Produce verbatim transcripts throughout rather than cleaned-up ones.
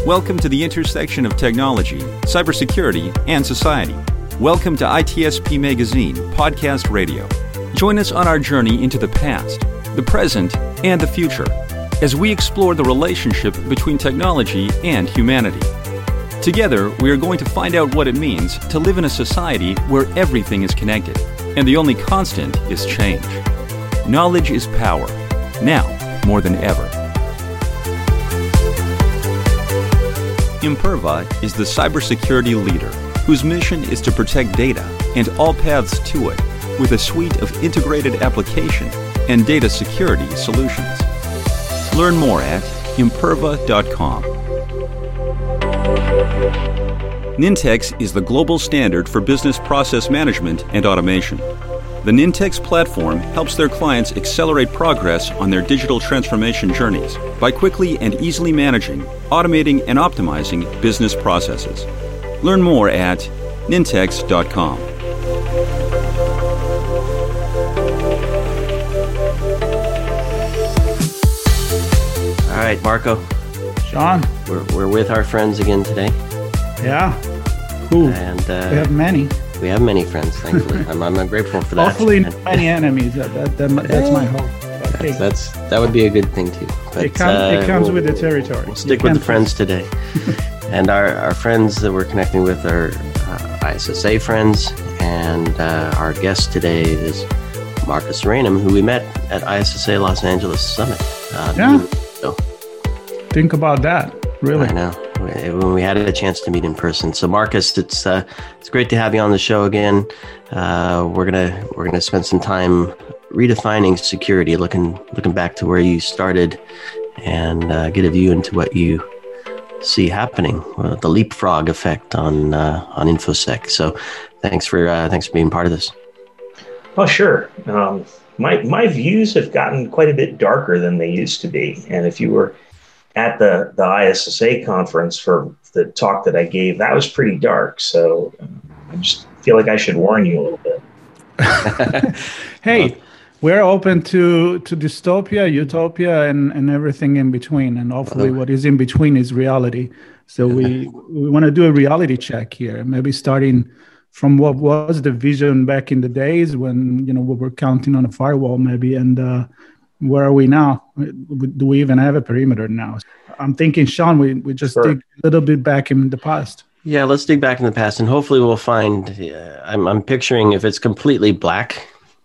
Welcome to the intersection of technology, cybersecurity, and society. Welcome to I T S P Magazine Podcast Radio. Join us on our journey into the past, the present, and the future as we explore the relationship between technology and humanity. Together, we are going to find out what it means to live in a society where everything is connected, and the only constant is change. Knowledge is power, now more than ever. Imperva is the cybersecurity leader whose mission is to protect data and all paths to it with a suite of integrated application and data security solutions. Learn more at imperva dot com. Nintex is the global standard for business process management and automation. The Nintex platform helps their clients accelerate progress on their digital transformation journeys by quickly and easily managing, automating, and optimizing business processes. Learn more at nintex dot com. All right, Marco. Sean. We're, we're with our friends again today. Yeah. Who? And uh, we have many. We have many friends, thankfully. I'm, I'm grateful for that. Hopefully, not many enemies. That, that, that, that's my hope. But hey, that's that would be a good thing too. But, it, come, uh, it comes we'll, with the territory. We'll stick with the friends today. And our, our friends that we're connecting with are uh, I S S A friends, and uh, our guest today is Marcus Rainham, who we met at I S S A Los Angeles Summit. Uh, yeah. So, think about that. Really? I know. When we had a chance to meet in person. So Marcus, it's uh, it's great to have you on the show again. Uh, we're gonna we're gonna spend some time redefining security, looking looking back to where you started, and uh, get a view into what you see happening, uh, the leapfrog effect on uh, on InfoSec. So thanks for uh, thanks for being part of this. Oh, sure. Um, my my views have gotten quite a bit darker than they used to be, and if you were at the, the I S S A conference for the talk that I gave, that was pretty dark. So um, I just feel like I should warn you a little bit. Hey, we're open to, to dystopia, utopia, and, and everything in between. And hopefully what is in between is reality. So we, we want to do a reality check here, maybe starting from what was the vision back in the days when, you know, we were counting on a firewall maybe, and uh, where are we now? Do we even have a perimeter now? I'm thinking, Sean, we, we just sure. dig a little bit back in the past. Yeah, let's dig back in the past, and hopefully we'll find, uh, I'm, I'm picturing if it's completely black,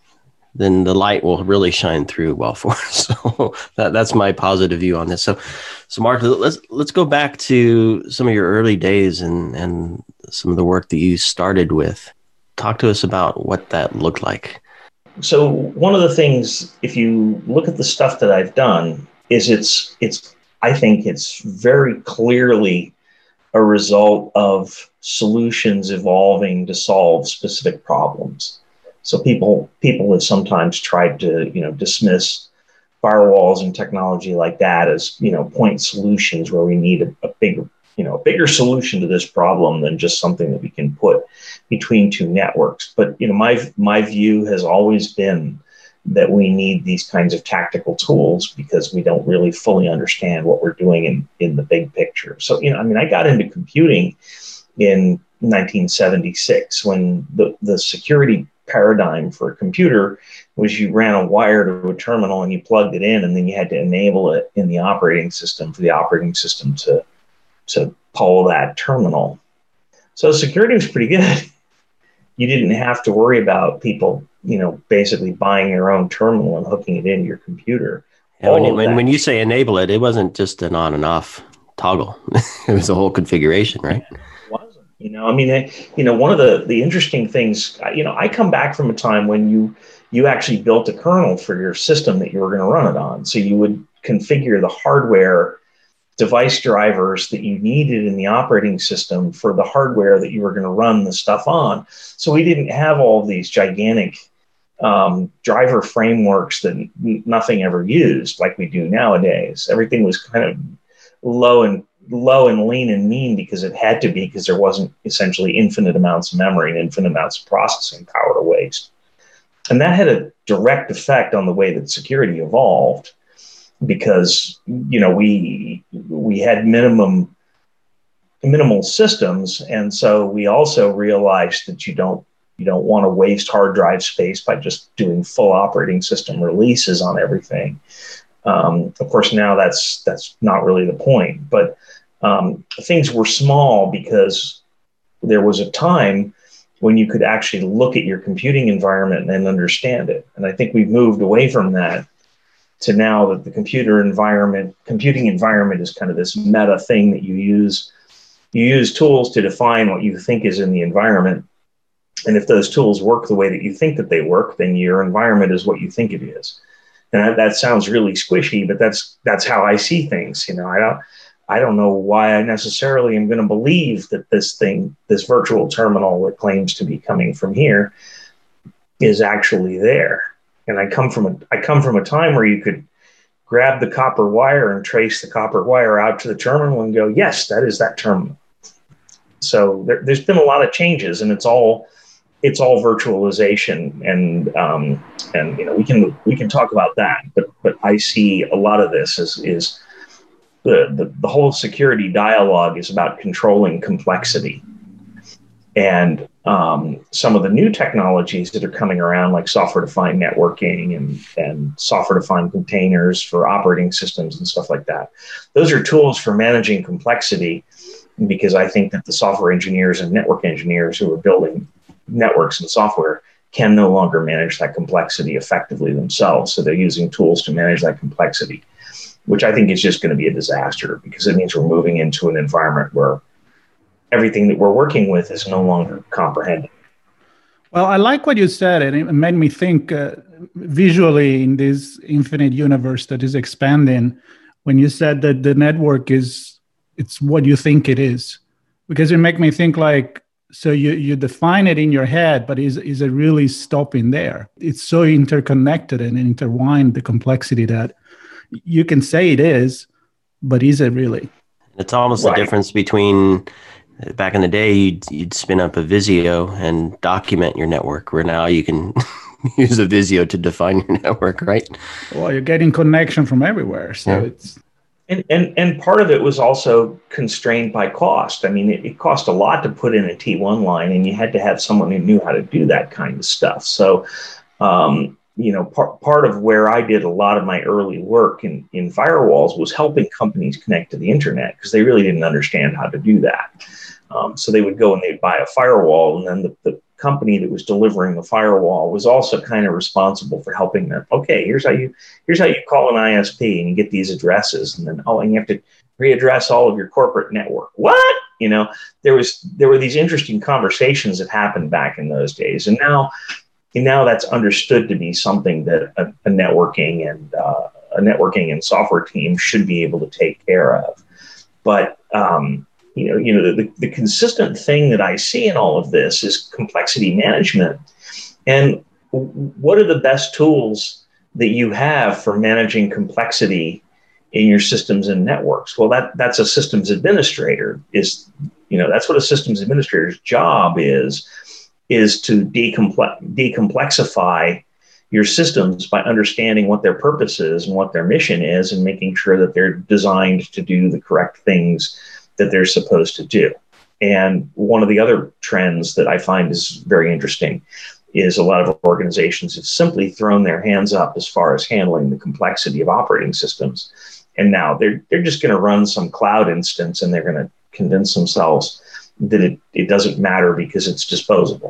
then the light will really shine through well for us. So that, that's my positive view on this. So, so Mark, let's let's go back to some of your early days and, and some of the work that you started with. Talk to us about what that looked like. So one of the things, if you look at the stuff that I've done, is it's, it's, I think it's very clearly a result of solutions evolving to solve specific problems. So people, people have sometimes tried to, you know, dismiss firewalls and technology like that as, you know, point solutions where we need a, a bigger, you know, a bigger solution to this problem than just something that we can put between two networks. But, you know, my my view has always been that we need these kinds of tactical tools because we don't really fully understand what we're doing in, in the big picture. So, you know, I mean, I got into computing in nineteen seventy-six when the, the security paradigm for a computer was you ran a wire to a terminal and you plugged it in, and then you had to enable it in the operating system for the operating system to to pull that terminal. So security was pretty good. You didn't have to worry about people, you know, basically buying their own terminal and hooking it into your computer. Yeah, when, you, when, when you say enable it, it wasn't just an on and off toggle. It was a whole configuration, right? It wasn't. You know, I mean, you know, one of the, the interesting things, you know, I come back from a time when you you actually built a kernel for your system that you were going to run it on. So you would configure the hardware device drivers that you needed in the operating system for the hardware that you were going to run the stuff on. So we didn't have all of these gigantic um, driver frameworks that n- nothing ever used like we do nowadays. Everything was kind of low and low and lean and mean because it had to be, because there wasn't essentially infinite amounts of memory and infinite amounts of processing power to waste. And that had a direct effect on the way that security evolved. Because, you know, we we had minimum minimal systems. And so we also realized that you don't you don't want to waste hard drive space by just doing full operating system releases on everything. Um, of course, now that's that's not really the point, but um, things were small because there was a time when you could actually look at your computing environment and understand it. And I think we've moved away from that to now that the computer environment, computing environment is kind of this meta thing that you use. You use tools to define what you think is in the environment. And if those tools work the way that you think that they work, then your environment is what you think it is. And that, that sounds really squishy, but that's that's how I see things. You know, I don't I don't know why I necessarily am going to believe that this thing, this virtual terminal that claims to be coming from here, is actually there. And I come from a I come from a time where you could grab the copper wire and trace the copper wire out to the terminal and go, yes, that is that terminal. So there, there's been a lot of changes, and it's all it's all virtualization, and um, and you know we can we can talk about that, but but I see a lot of this is is the the, the whole security dialogue is about controlling complexity, and um, some of the new technologies that are coming around, like software-defined networking and and software-defined containers for operating systems and stuff like that. Those are tools for managing complexity, because I think that the software engineers and network engineers who are building networks and software can no longer manage that complexity effectively themselves. So they're using tools to manage that complexity, which I think is just going to be a disaster, because it means we're moving into an environment where everything that we're working with is no longer comprehended. Well, I like what you said, and it made me think uh, visually in this infinite universe that is expanding, when you said that the network is, it's what you think it is. Because it made me think like, so you, you define it in your head, but is, is it really stopping there? It's so interconnected and intertwined, the complexity, that you can say it is, but is it really? It's almost Right. the difference between, back in the day, you'd, you'd spin up a Visio and document your network, where now you can use a Visio to define your network, right? Well, you're getting connection from everywhere. So Yeah. it's... And, and and part of it was also constrained by cost. I mean, it, it cost a lot to put in a T one line, and you had to have someone who knew how to do that kind of stuff. So, um, you know, part part of where I did a lot of my early work in, in firewalls was helping companies connect to the internet, because they really didn't understand how to do that. Um, so they would go and they'd buy a firewall, and then the, the company that was delivering the firewall was also kind of responsible for helping them. Okay, here's how you here's how you call an I S P, and you get these addresses, and then oh, and you have to readdress all of your corporate network. What? You know, there was there were these interesting conversations that happened back in those days, and now and now that's understood to be something that a, a networking and uh, a networking and software team should be able to take care of. But um, You know, you know, the, the consistent thing that I see in all of this is complexity management. And what are the best tools that you have for managing complexity in your systems and networks? Well, that that's a systems administrator is, you know, that's what a systems administrator's job is, is to decomplex, decomplexify your systems by understanding what their purpose is and what their mission is, and making sure that they're designed to do the correct things that they're supposed to do. And one of the other trends that I find is very interesting is a lot of organizations have simply thrown their hands up as far as handling the complexity of operating systems. And now they're they're just going to run some cloud instance, and they're going to convince themselves that it, it doesn't matter because it's disposable.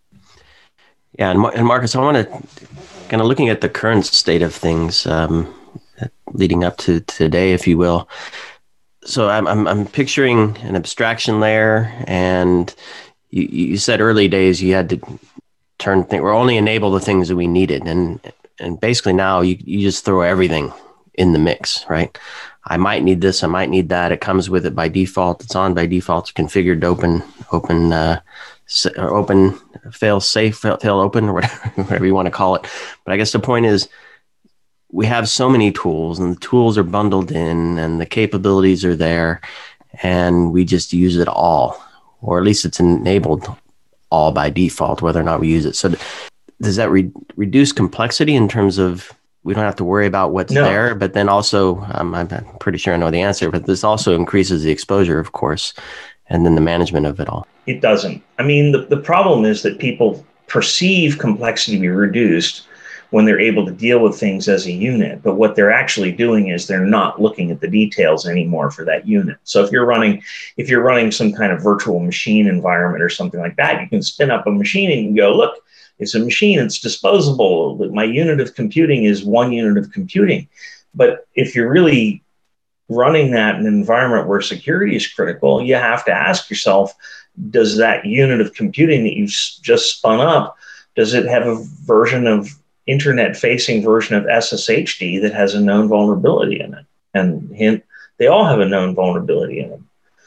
Yeah, and, and Marcus, I want to kind of looking at the current state of things, um, leading up to today, if you will. So I'm, I'm I'm picturing an abstraction layer, and you, you said early days you had to turn things, or only enable the things that we needed, and and basically now you you just throw everything in the mix, right? I might need this, I might need that. It comes with it by default. It's on by default. It's configured to open open uh, or open fail safe fail, fail open, or whatever, whatever you want to call it. But I guess the point is, we have so many tools, and the tools are bundled in, and the capabilities are there, and we just use it all, or at least it's enabled all by default, whether or not we use it. So does that re- reduce complexity in terms of we don't have to worry about what's No. there, but then also, um, I'm pretty sure I know the answer, but this also increases the exposure, of course. and then the management of it all. It doesn't. I mean, the, the problem is that people perceive complexity to be reduced when they're able to deal with things as a unit. But what they're actually doing is they're not looking at the details anymore for that unit. So if you're running, if you're running some kind of virtual machine environment or something like that, you can spin up a machine and you can go, look, it's a machine, it's disposable. My unit of computing is one unit of computing. But if you're really running that in an environment where security is critical, you have to ask yourself, does that unit of computing that you've just spun up, does it have a version of internet-facing version of S S H D that has a known vulnerability in it? And hint, they all have a known vulnerability in them.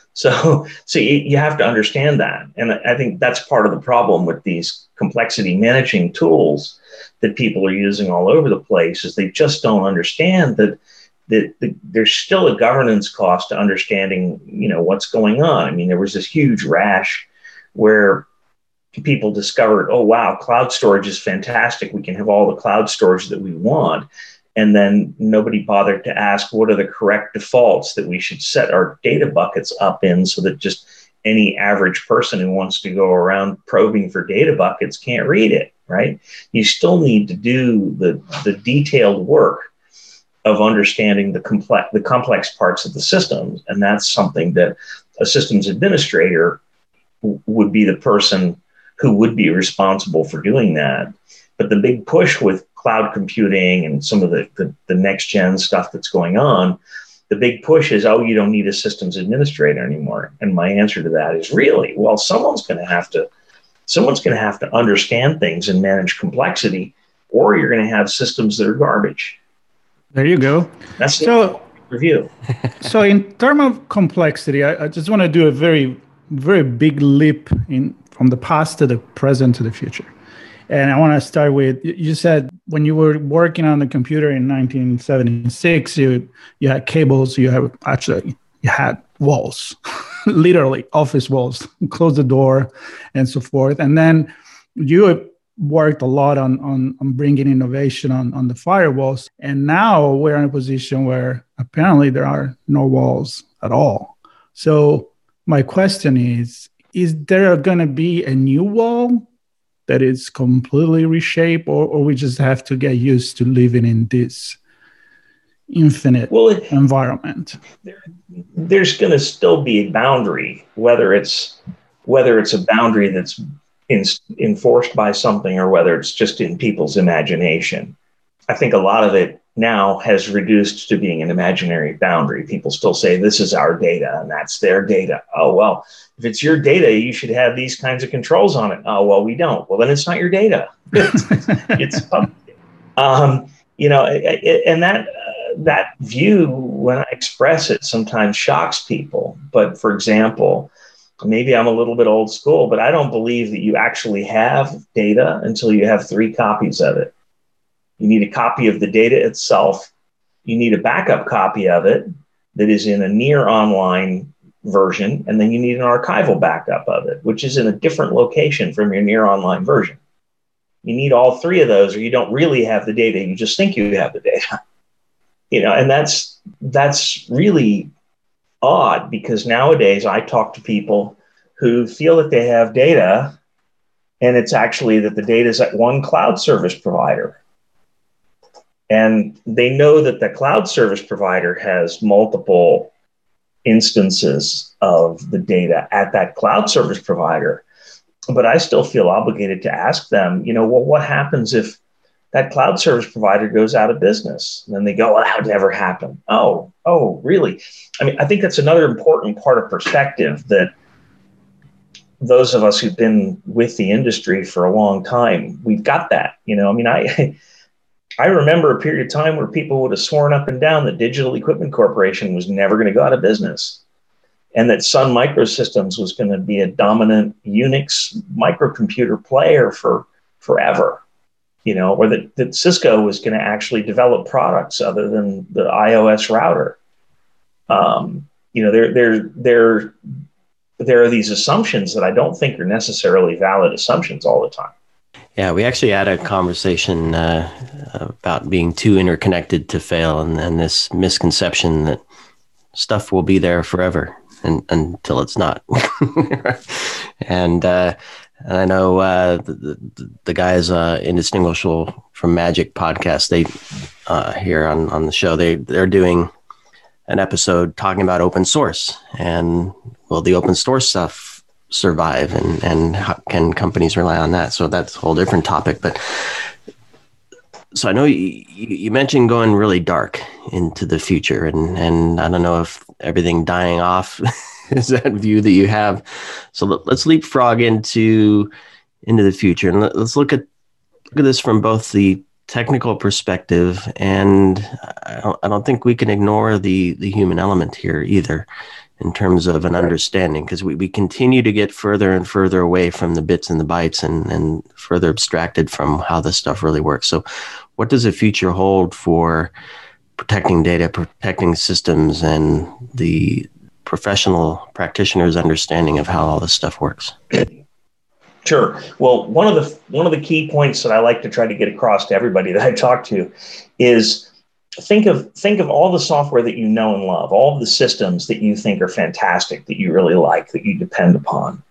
So, so you, you have to understand that. And I think that's part of the problem with these complexity managing tools that people are using all over the place, is they just don't understand that, that, that there's still a governance cost to understanding, you know, what's going on. I mean, there was this huge rash where people discovered, oh, wow, cloud storage is fantastic. We can have all the cloud storage that we want. And then nobody bothered to ask, what are the correct defaults that we should set our data buckets up in, so that just any average person who wants to go around probing for data buckets can't read it, right? You still need to do the, the detailed work of understanding the complex, the complex parts of the systems. And that's something that a systems administrator w- would be the person who would be responsible for doing that. But the big push with cloud computing and some of the, the, the next gen stuff that's going on, the big push is, oh, you don't need a systems administrator anymore. And my answer to that is, really? Well, someone's going to have to, someone's going to have to understand things and manage complexity, or you're going to have systems that are garbage. There you go. That's the so, review. So in terms of complexity, I, I just want to do a very, very big leap in from the past to the present to the future. And I want to start with, you said when you were working on the computer in nineteen seventy-six, you you had cables, you had actually, you had walls, literally office walls, close the door and so forth. And then you worked a lot on, on, on bringing innovation on, on the firewalls. And now we're in a position where apparently there are no walls at all. So my question is, is there going to be a new wall that is completely reshaped, or, or we just have to get used to living in this infinite well, it, environment? There, there's going to still be a boundary, whether it's whether it's a boundary that's in, enforced by something or whether it's just in people's imagination. I think a lot of it now has reduced to being an imaginary boundary. People still say this is our data and that's their data. Oh, well, if it's your data, you should have these kinds of controls on it. Oh, well, we don't. Well, then it's not your data. It's, it's public. Um, you know, and that uh, that view, when I express it, sometimes shocks people. But for example, maybe I'm a little bit old school, but I don't believe that you actually have data until you have three copies of it. You need a copy of the data itself. You need a backup copy of it that is in a near online version. And then you need an archival backup of it, which is in a different location from your near online version. You need all three of those, or you don't really have the data. You just think you have the data. You know, and that's that's really odd, because nowadays I talk to people who feel that they have data, and it's actually that the data is at one cloud service provider. And they know that the cloud service provider has multiple instances of the data at that cloud service provider. But I still feel obligated to ask them, you know, well, what happens if that cloud service provider goes out of business? And then they go, well, that would never happen. Oh, oh, really? I mean, I think that's another important part of perspective, that those of us who've been with the industry for a long time, we've got that. You know, I mean, I I remember a period of time where people would have sworn up and down that Digital Equipment Corporation was never going to go out of business, and that Sun Microsystems was going to be a dominant Unix microcomputer player for forever, you know, or that, that Cisco was going to actually develop products other than the iOS router. Um, you know, there, there, there, there are these assumptions that I don't think are necessarily valid assumptions all the time. Yeah, we actually had a conversation uh, about being too interconnected to fail, and, and this misconception that stuff will be there forever. and, until it's not. and uh, and I know uh, the, the, the guys uh, Indistinguishable from Magic podcast, they uh, here on, on the show, they, they're doing an episode talking about open source and will the open source stuff survive, and, and how can companies rely on that? So that's a whole different topic. But so I know you, you mentioned going really dark into the future, and, and I don't know if everything dying off is that view that you have. So let, let's leapfrog into into the future, and let, let's look at look at this from both the technical perspective, and I don't, I don't think we can ignore the the human element here either, in terms of an understanding, because we, we continue to get further and further away from the bits and the bytes, and, and further abstracted from how this stuff really works. So what does the future hold for protecting data, protecting systems, and the professional practitioner's understanding of how all this stuff works? Sure. Well, one of the one of the key points that I like to try to get across to everybody that I talk to is think of think of all the software that you know and love, all of the systems that you think are fantastic, that you really like, that you depend upon.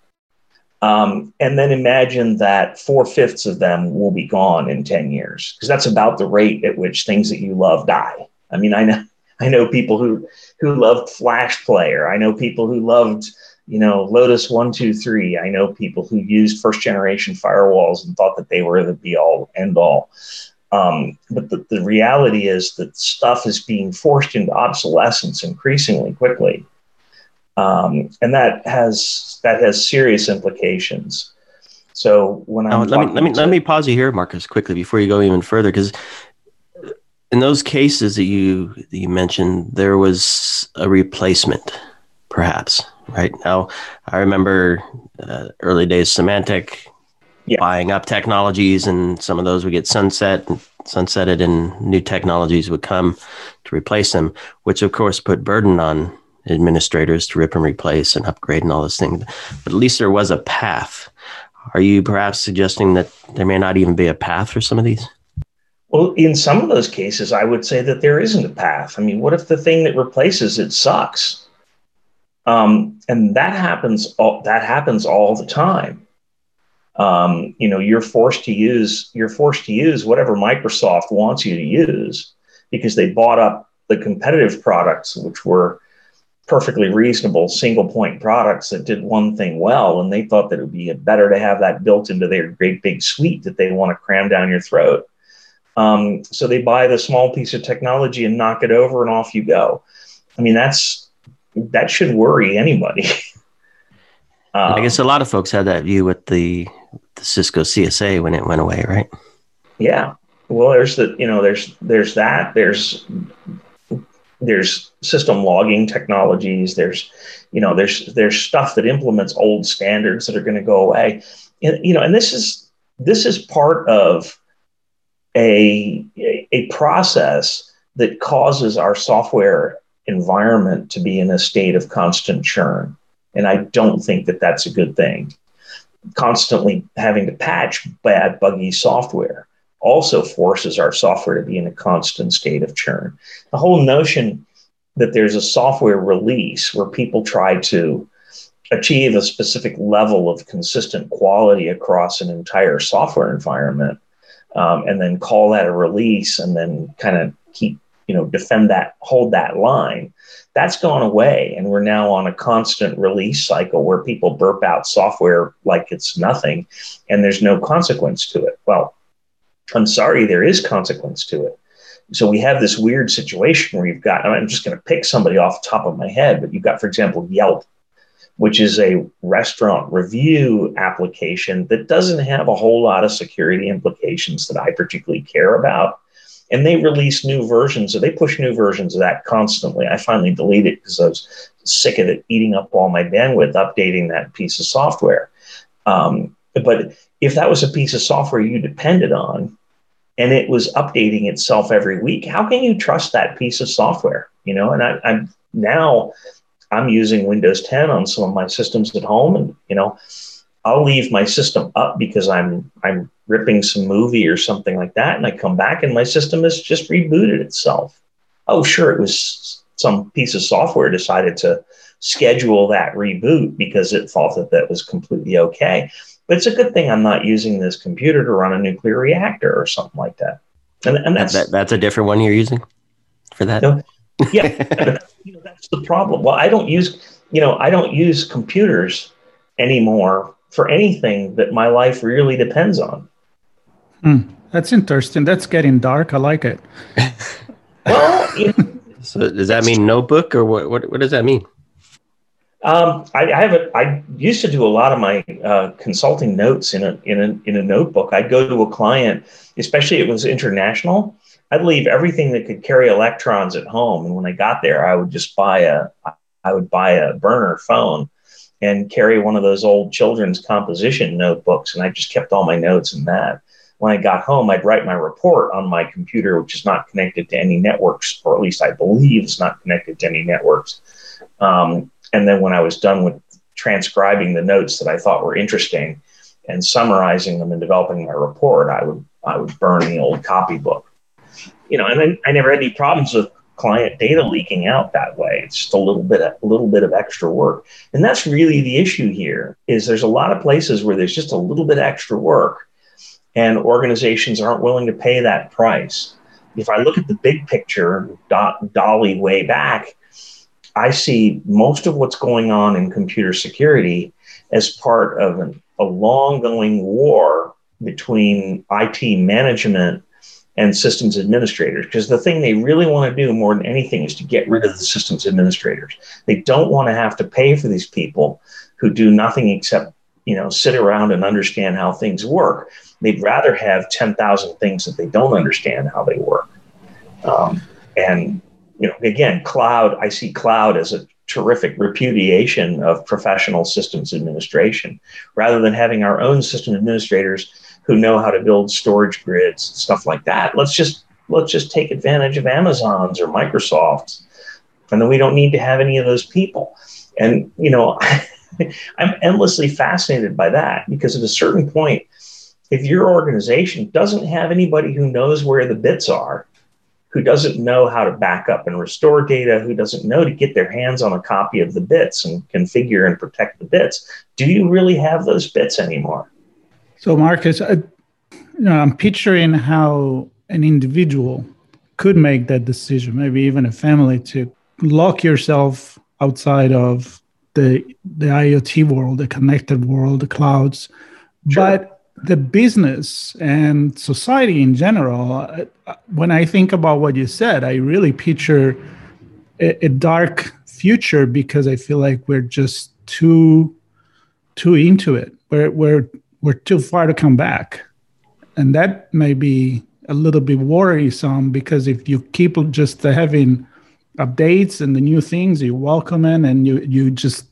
Um, and then imagine that four-fifths of them will be gone in ten years, because that's about the rate at which things that you love die. I mean, I know I know people who who loved Flash Player. I know people who loved, you know, Lotus one two three. I know people who used first generation firewalls and thought that they were the be all end all. Um, but the, the reality is that stuff is being forced into obsolescence increasingly quickly. Um, and that has that has serious implications. So when I'm let me let me to, let me pause you here, Marcus, quickly before you go even further, because in those cases that you that you mentioned, there was a replacement, perhaps. Right now, I remember uh, early days Symantec yeah. buying up technologies, and some of those would get sunset and sunsetted, and new technologies would come to replace them, which of course put burden on administrators to rip and replace and upgrade and all those things. But at least there was a path. Are you perhaps suggesting that there may not even be a path for some of these? Well, in some of those cases, I would say that there isn't a path. I mean, what if the thing that replaces it sucks? Um, and that happens. All, that happens all the time. Um, you know, you're forced to use you're forced to use whatever Microsoft wants you to use, because they bought up the competitive products, which were perfectly reasonable single point products that did one thing well, and they thought that it would be better to have that built into their great big suite that they want to cram down your throat. Um, so they buy the small piece of technology and knock it over, and off you go. I mean, that's that should worry anybody. um, I guess a lot of folks had that view with the, the Cisco C S A when it went away, right? Yeah. Well, there's the you know there's there's that there's there's system logging technologies. There's you know there's there's stuff that implements old standards that are going to go away. And, you know, and this is this is part of a a process that causes our software environment to be in a state of constant churn. And I don't think that that's a good thing. Constantly having to patch bad, buggy software also forces our software to be in a constant state of churn. The whole notion that there's a software release where people try to achieve a specific level of consistent quality across an entire software environment, um, and then call that a release and then kind of keep, you know, defend that, hold that line, that's gone away. And we're now on a constant release cycle where people burp out software like it's nothing and there's no consequence to it. Well, I'm sorry, there is consequence to it. So we have this weird situation where you've got, I'm just going to pick somebody off the top of my head, but you've got, for example, Yelp, which is a restaurant review application that doesn't have a whole lot of security implications that I particularly care about. And they release new versions, or they push new versions of that constantly. I finally deleted it because I was sick of it eating up all my bandwidth, updating that piece of software. Um, but if that was a piece of software you depended on, and it was updating itself every week, how can you trust that piece of software? You know, and I, I'm now I'm using Windows ten on some of my systems at home, and you know, I'll leave my system up because I'm I'm ripping some movie or something like that, and I come back and my system has just rebooted itself. Oh, sure, it was some piece of software decided to schedule that reboot because it thought that that was completely okay. But it's a good thing I'm not using this computer to run a nuclear reactor or something like that. And, and that's that, that's a different one you're using for that. You know, yeah, you know, that's the problem. Well, I don't use, you know, I don't use computers anymore for anything that my life really depends on. Hmm. That's interesting. That's getting dark. I like it. Well, you know, so does that mean notebook, or what? What, what does that mean? Um, I, I have a, I used to do a lot of my uh, consulting notes in a in a in a notebook. I'd go to a client, especially if it was international. I'd leave everything that could carry electrons at home, and when I got there, I would just buy a I would buy a burner phone and carry one of those old children's composition notebooks, and I just kept all my notes in that. When I got home, I'd write my report on my computer, which is not connected to any networks, or at least I believe it's not connected to any networks. Um, And then when I was done with transcribing the notes that I thought were interesting and summarizing them and developing my report, I would I would burn the old copybook. You know, and I, I never had any problems with client data leaking out that way. It's just a little bit a little bit of extra work. And that's really the issue here, is there's a lot of places where there's just a little bit extra work and organizations aren't willing to pay that price. If I look at the big picture, do- dolly way back, I see most of what's going on in computer security as part of an, a long-going war between I T management and systems administrators, because the thing they really want to do more than anything is to get rid of the systems administrators. They don't want to have to pay for these people who do nothing except, you know, sit around and understand how things work. They'd rather have ten thousand things that they don't understand how they work. Um, and You know, again, cloud, I see cloud as a terrific repudiation of professional systems administration, rather than having our own system administrators who know how to build storage grids, stuff like that. Let's just let's just take advantage of Amazon's or Microsoft's, and then we don't need to have any of those people. And, you know, I'm endlessly fascinated by that, because at a certain point, if your organization doesn't have anybody who knows where the bits are, who doesn't know how to back up and restore data, who doesn't know to get their hands on a copy of the bits and configure and protect the bits, do you really have those bits anymore? So, Marcus, I, you know, I'm picturing how an individual could make that decision, maybe even a family, to lock yourself outside of the the IoT world, the connected world, the clouds. Sure. But the business and society in general, when I think about what you said, I really picture a, a dark future, because I feel like we're just too too into it. We're we're we're too far to come back, and that may be a little bit worrisome, because if you keep just having updates and the new things, you welcome in, and you you just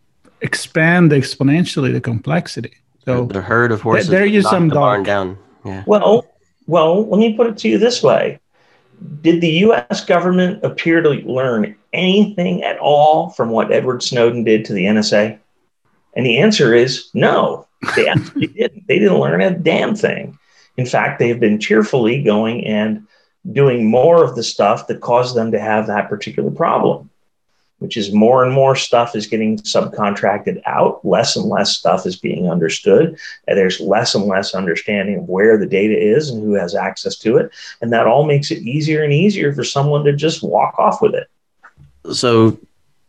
expand exponentially the complexity. So the herd of horses, there is some the barn dark. down. Yeah. Well, well, let me put it to you this way. Did the U S government appear to learn anything at all from what Edward Snowden did to the N S A? And the answer is no, they actually didn't. They didn't learn a damn thing. In fact, they have been cheerfully going and doing more of the stuff that caused them to have that particular problem, which is more and more stuff is getting subcontracted out. Less and less stuff is being understood. And there's less and less understanding of where the data is and who has access to it. And that all makes it easier and easier for someone to just walk off with it. So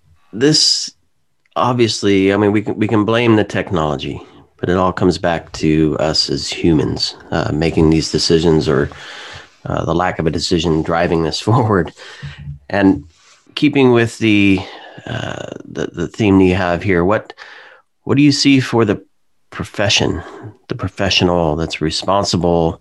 this, obviously, I mean, we can, we can blame the technology, but it all comes back to us as humans uh, making these decisions, or uh, the lack of a decision driving this forward. And keeping with the, uh, the the theme that you have here, what what do you see for the profession, the professional that's responsible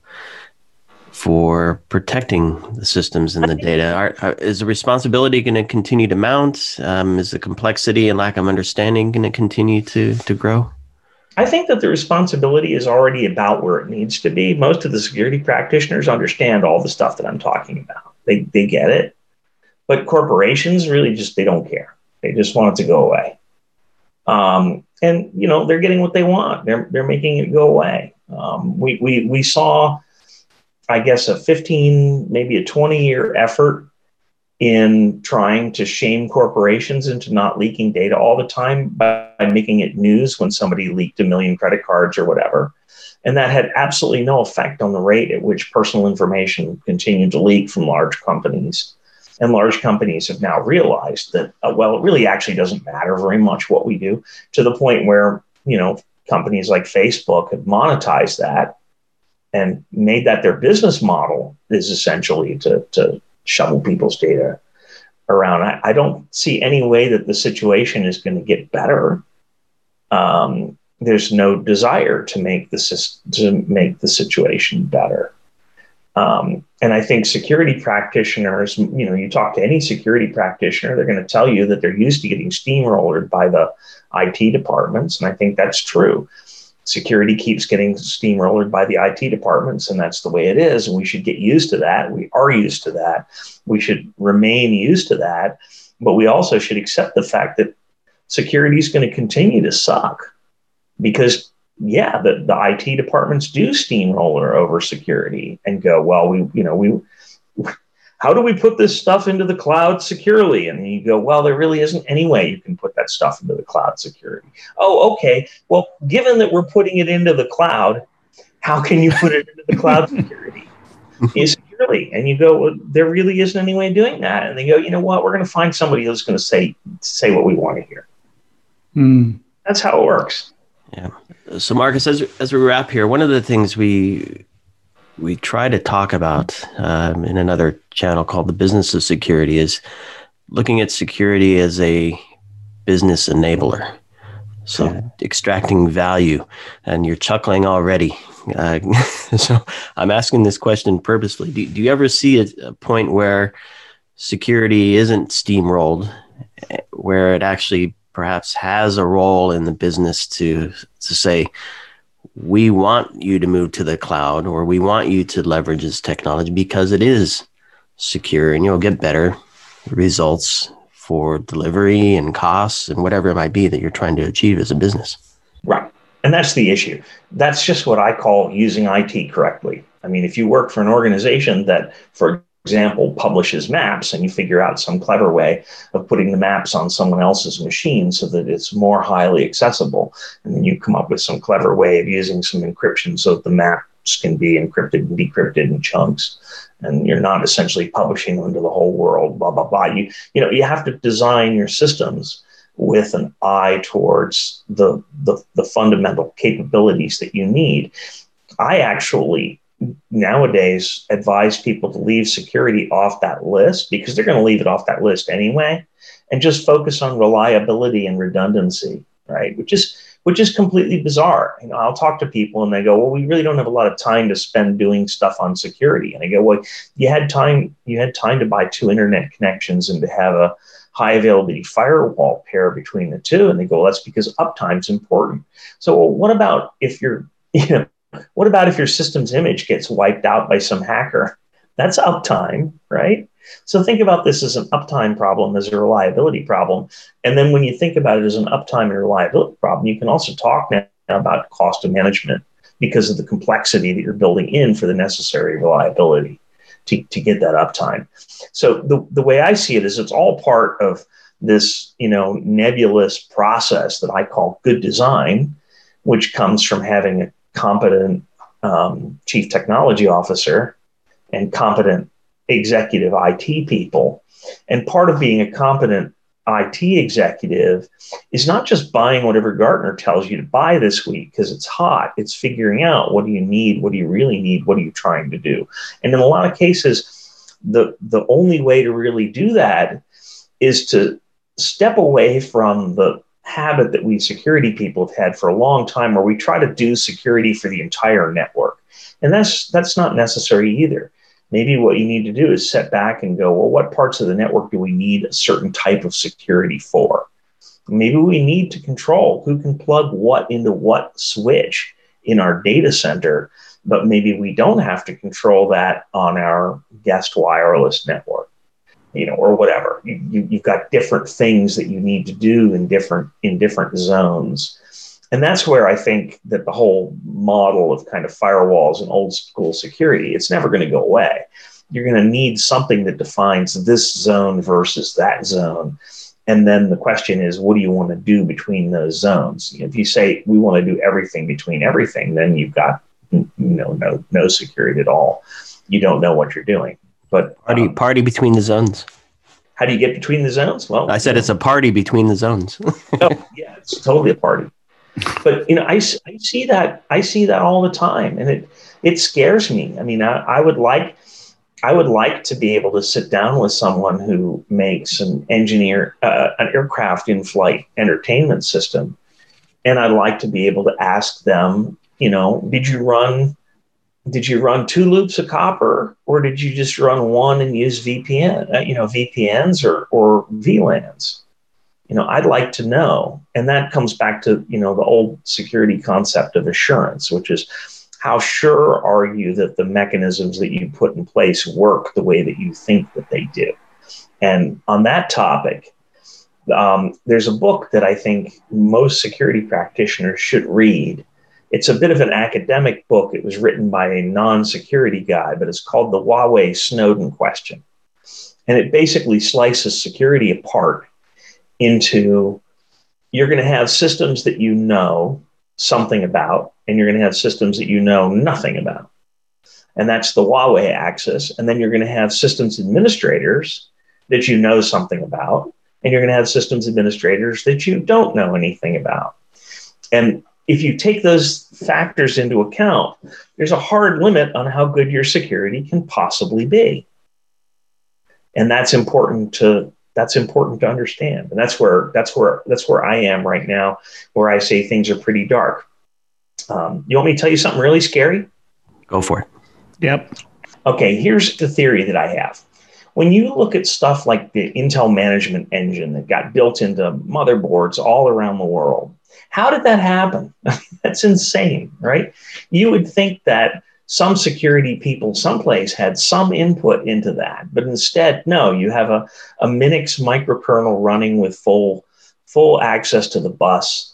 for protecting the systems and the data? Are, are, is the responsibility going to continue to mount? Um, is the complexity and lack of understanding going to continue to to grow? I think that the responsibility is already about where it needs to be. Most of the security practitioners understand all the stuff that I'm talking about. They they get it. But corporations really just, they don't care. They just want it to go away. Um, and, you know, they're getting what they want. They're they're making it go away. Um, we, we, we saw, I guess, a fifteen, maybe a twenty year effort in trying to shame corporations into not leaking data all the time by making it news when somebody leaked a million credit cards or whatever. And that had absolutely no effect on the rate at which personal information continued to leak from large companies. And large companies have now realized that, uh, well, it really actually doesn't matter very much what we do, to the point where, you know, companies like Facebook have monetized that and made that their business model is essentially to, to shovel people's data around. I, I don't see any way that the situation is going to get better. Um, there's no desire to make the, to make the situation better. Um, and I think security practitioners, you know, you talk to any security practitioner, they're going to tell you that they're used to getting steamrolled by the I T departments. And I think that's true. Security keeps getting steamrolled by the I T departments, and that's the way it is. And we should get used to that. We are used to that. We should remain used to that. But we also should accept the fact that security is going to continue to suck because, yeah, the, the I T departments do steamroller over security and go, well, we, you know, we, how do we put this stuff into the cloud securely? And you go, well, there really isn't any way you can put that stuff into the cloud security. Oh, okay. Well, given that we're putting it into the cloud, how can you put it into the cloud security? Is securely. And you go, well, there really isn't any way of doing that. And they go, you know what? We're going to find somebody who's going to say, say what we want to hear. Mm. That's how it works. Yeah. So Marcus, as, as we wrap here, one of the things we we try to talk about um, in another channel called The Business of Security is looking at security as a business enabler. So yeah. Extracting value, and you're chuckling already. Uh, so I'm asking this question purposely. Do, do you ever see a, a point where security isn't steamrolled, where it actually perhaps has a role in the business to to say, we want you to move to the cloud, or we want you to leverage this technology because it is secure and you'll get better results for delivery and costs and whatever it might be that you're trying to achieve as a business? Right. And that's the issue. That's just what I call using I T correctly. I mean, if you work for an organization that, for example, publishes maps, and you figure out some clever way of putting the maps on someone else's machine so that it's more highly accessible, and then you come up with some clever way of using some encryption so that the maps can be encrypted and decrypted in chunks, and you're not essentially publishing them to the whole world, blah, blah, blah. You, you know, you have to design your systems with an eye towards the, the, the fundamental capabilities that you need. I actually nowadays advise people to leave security off that list because they're going to leave it off that list anyway, and just focus on reliability and redundancy, right? Which is which is completely bizarre. You know, I'll talk to people and they go, well, we really don't have a lot of time to spend doing stuff on security. And I go, well, you had time, you had time to buy two internet connections and to have a high availability firewall pair between the two. And they go, well, that's because uptime's important. So well, what about if you're, you know, what about if your system's image gets wiped out by some hacker? That's uptime, right? So think about this as an uptime problem, as a reliability problem. And then when you think about it as an uptime and reliability problem, you can also talk now about cost of management because of the complexity that you're building in for the necessary reliability to, to get that uptime. So the, the way I see it is it's all part of this, you know, nebulous process that I call good design, which comes from having a competent um, chief technology officer and competent executive I T people. And part of being a competent I T executive is not just buying whatever Gartner tells you to buy this week because it's hot. It's figuring out, what do you need? What do you really need? What are you trying to do? And in a lot of cases, the, the only way to really do that is to step away from the habit that we security people have had for a long time, where we try to do security for the entire network. And that's that's not necessary either. Maybe what you need to do is set back and go, well, what parts of the network do we need a certain type of security for? Maybe we need to control who can plug what into what switch in our data center, but maybe we don't have to control that on our guest wireless network. You know, or whatever. You, you, you've got different things that you need to do in different in different zones. And that's where I think that the whole model of kind of firewalls and old school security, it's never going to go away. you're going to need something that defines this zone versus that zone. And then the question is, what do you want to do between those zones? If you say we want to do everything between everything, then you've got you know no no security at all. You don't know what you're doing. But party um, party between the zones. How do you get between the zones? Well, I said it's a party between the zones. Oh, yeah, it's totally a party. But you know, I, I see that I see that all the time, and it it scares me. I mean, I, I would like. I would like to be able to sit down with someone who makes an engineer, uh, an aircraft in-flight entertainment system. And I'd like to be able to ask them, you know, did you run, did you run two loops of copper, or did you just run one and use V P N, uh, you know, V P Ns or, or V LANs? You know, I'd like to know. And that comes back to, you know, the old security concept of assurance, which is, how sure are you that the mechanisms that you put in place work the way that you think that they do? And on that topic, um, there's a book that I think most security practitioners should read. It's a bit of an academic book. It was written by a non-security guy, but it's called The Huawei Snowden Question. And it basically slices security apart into, you're going to have systems that you know something about, and you're going to have systems that you know nothing about. And that's the Huawei axis. And then you're going to have systems administrators that you know something about, and you're going to have systems administrators that you don't know anything about. And if you take those factors into account, there's a hard limit on how good your security can possibly be. And that's important to That's important to understand. And that's where that's where that's where I am right now, where I say things are pretty dark. Um, you want me to tell you something really scary? Go for it. Yep. Okay, here's the theory that I have. When you look at stuff like the Intel Management Engine that got built into motherboards all around the world, how did that happen? That's insane, right? You would think that some security people someplace had some input into that, but instead, no, you have a, a Minix microkernel running with full, full access to the bus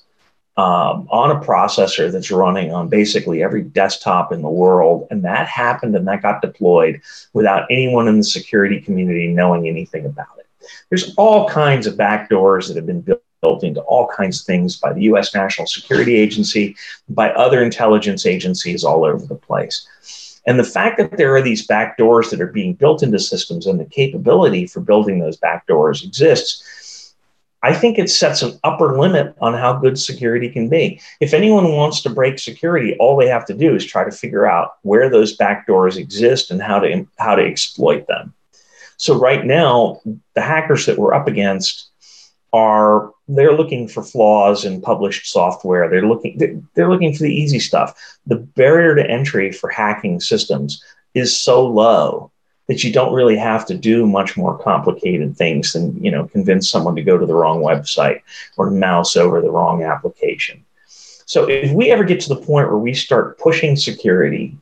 um, on a processor that's running on basically every desktop in the world. And that happened and that got deployed without anyone in the security community knowing anything about it. There's all kinds of backdoors that have been built built into all kinds of things by the U S National Security Agency, by other intelligence agencies all over the place. And the fact that there are these backdoors that are being built into systems and the capability for building those backdoors exists, I think it sets an upper limit on how good security can be. If anyone wants to break security, all they have to do is try to figure out where those backdoors exist and how to, how to exploit them. So right now, the hackers that we're up against are they're looking for flaws in published software. They're looking they're looking for the easy stuff. The barrier to entry for hacking systems is so low that you don't really have to do much more complicated things than, you know, convince someone to go to the wrong website or mouse over the wrong application. So if we ever get to the point where we start pushing security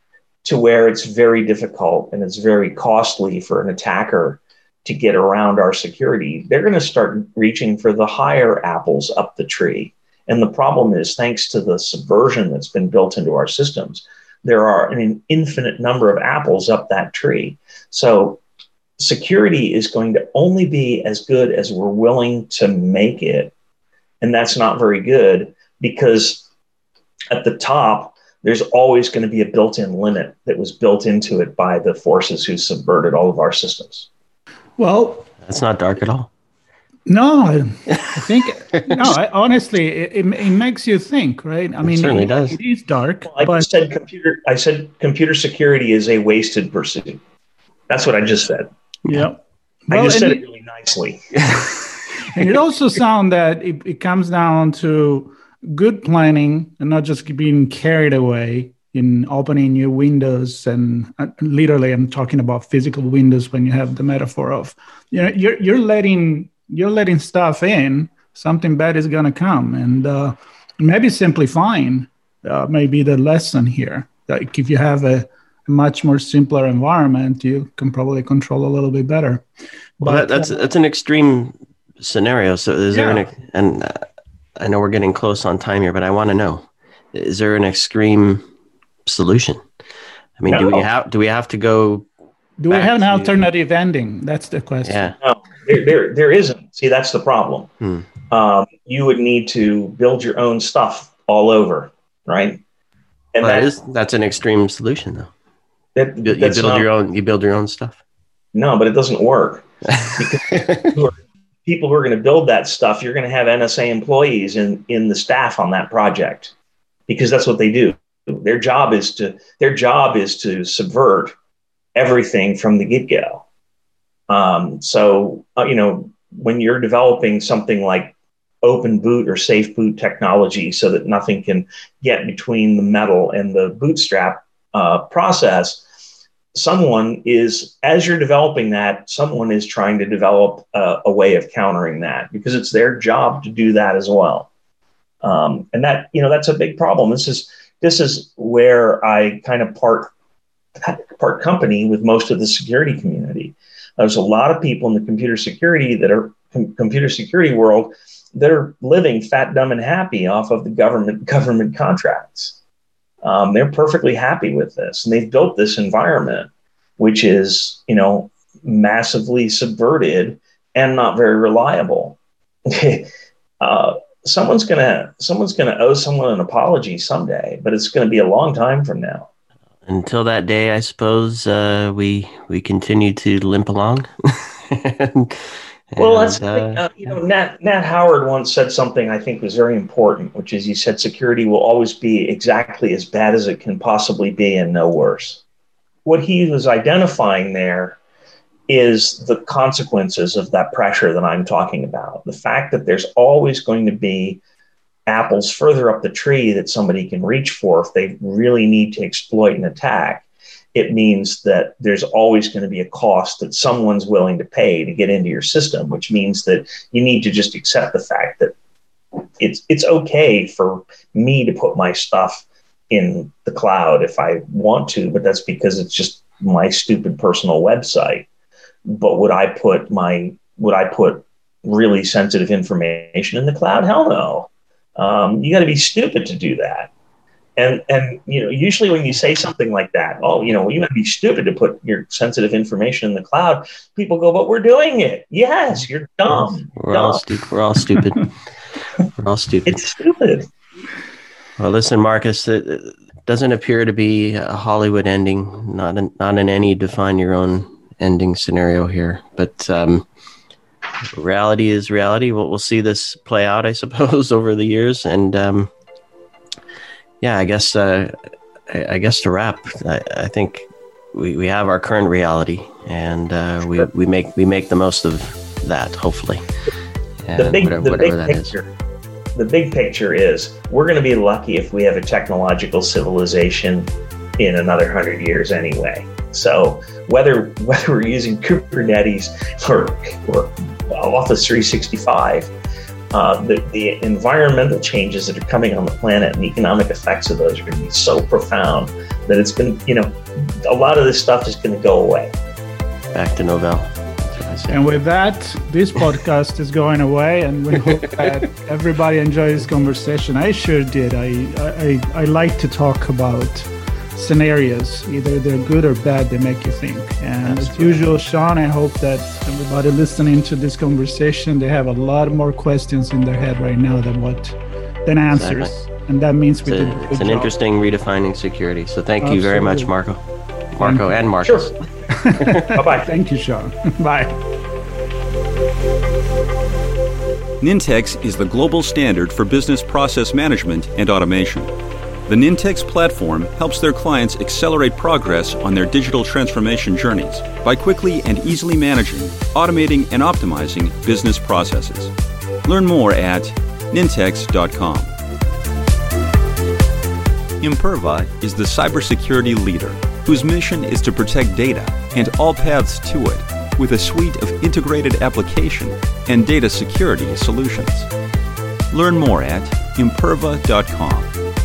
to where it's very difficult and it's very costly for an attacker to get around our security, they're going to start reaching for the higher apples up the tree. And the problem is, thanks to the subversion that's been built into our systems, there are an infinite number of apples up that tree. So security is going to only be as good as we're willing to make it. And that's not very good, because at the top, there's always going to be a built-in limit that was built into it by the forces who subverted all of our systems. Well, that's not dark at all. No, I think, no, I, honestly, it, it, it makes you think, right? I It mean, certainly it, does. it is dark. Well, I but said computer. I said computer security is a wasted pursuit. That's what I just said. Yeah. I Well, just said and it really nicely. And it also sounds that it, it comes down to good planning and not just being carried away in opening new windows. And uh, literally, I'm talking about physical windows when you have the metaphor of, you know, you're you're letting you're letting stuff in. Something bad is going to come, and uh, maybe simplifying uh, may be the lesson here. Like if you have a much more simpler environment, you can probably control a little bit better. Well, But that, that's uh, that's an extreme scenario. So is there Yeah. an, and uh, I know we're getting close on time here, but I want to know, is there an extreme solution? I mean, do No. we have do we have to go Do we have an alternative ending? That's the question. Yeah. No, there, there, there isn't. See, that's the problem. Hmm. Um, you would need to build your own stuff all over, right? And well, that, that is that's an extreme solution, though. That, You, you that's build not, your own. You build your own stuff. No, but it doesn't work. Because who are, people who are going to build that stuff, you're going to have N S A employees in in the staff on that project, because that's what they do. Their job is to their job is to subvert everything from the get-go. Um, so, uh, you know, when you're developing something like open boot or safe boot technology so that nothing can get between the metal and the bootstrap uh, process, someone is, as you're developing that, someone is trying to develop a, a way of countering that, because it's their job to do that as well. Um, and that, you know, that's a big problem. This is, this is where I kind of part part company with most of the security community. There's a lot of people in the computer security that are com- computer security world that are living fat, dumb, and happy off of the government government contracts. Um, they're perfectly happy with this, and they've built this environment, which is, you know, massively subverted and not very reliable. uh, someone's gonna someone's gonna owe someone an apology someday, but it's going to be a long time from now. Until that day, I suppose uh, we we continue to limp along. and, well, that's uh, uh, you know, Nat Nat Howard once said something I think was very important, which is he said security will always be exactly as bad as it can possibly be and no worse. What he was identifying there is the consequences of that pressure that I'm talking about. The fact that there's always going to be apples further up the tree that somebody can reach for if they really need to exploit an attack. It means that there's always going to be a cost that someone's willing to pay to get into your system, which means that you need to just accept the fact that it's it's okay for me to put my stuff in the cloud if I want to, but that's because it's just my stupid personal website. But would I put my would I put really sensitive information in the cloud? Hell no. Um, you got to be stupid to do that. And, and, you know, usually when you say something like that, oh, you know, you got to be stupid to put your sensitive information in the cloud. People go, but we're doing it. Yes, you're dumb. We're dumb. all stupid. We're all stupid. We're all stupid. It's stupid. Well, listen, Marcus, it doesn't appear to be a Hollywood ending, not in, not in any define your own ending scenario here, but, um, reality is reality. We'll, we'll see this play out, I suppose, over the years. And um, yeah, I guess uh, I, I guess to wrap, I, I think we, we have our current reality, and uh, we we make we make the most of that, hopefully. And the big, whatever, the whatever big that picture, is. The big picture is we're going to be lucky if we have a technological civilization in another hundred years anyway. So whether whether we're using Kubernetes or, or Office three sixty-five, uh, the, the environmental changes that are coming on the planet and the economic effects of those are going to be so profound that it's going to, you know, a lot of this stuff is going to go away. Back to Novell. And with that, this podcast is going away, and we hope that everybody enjoyed this conversation. I sure did. I, I, I like to talk about scenarios, either they're good or bad, they make you think. And as usual, Sean, I hope that everybody listening to this conversation, they have a lot more questions in their head right now than what than answers. Exactly. And that means we it's did a, a good It's an job. interesting redefining security. So thank Absolutely. you very much, Marco. Marco and Marcus. Sure. Bye-bye. Thank you, Sean. Bye. Nintex is the global standard for business process management and automation. The Nintex platform helps their clients accelerate progress on their digital transformation journeys by quickly and easily managing, automating, and optimizing business processes. Learn more at nintex dot com. Imperva is the cybersecurity leader whose mission is to protect data and all paths to it with a suite of integrated application and data security solutions. Learn more at imperva dot com.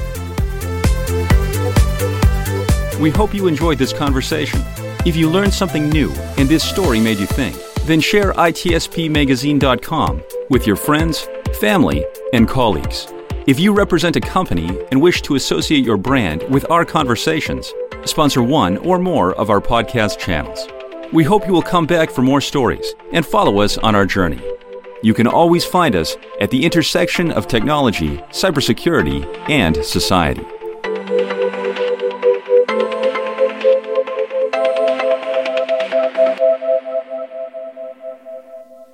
We hope you enjoyed this conversation. If you learned something new and this story made you think, then share I T S P magazine dot com with your friends, family, and colleagues. If you represent a company and wish to associate your brand with our conversations, sponsor one or more of our podcast channels. We hope you will come back for more stories and follow us on our journey. You can always find us at the intersection of technology, cybersecurity, and society.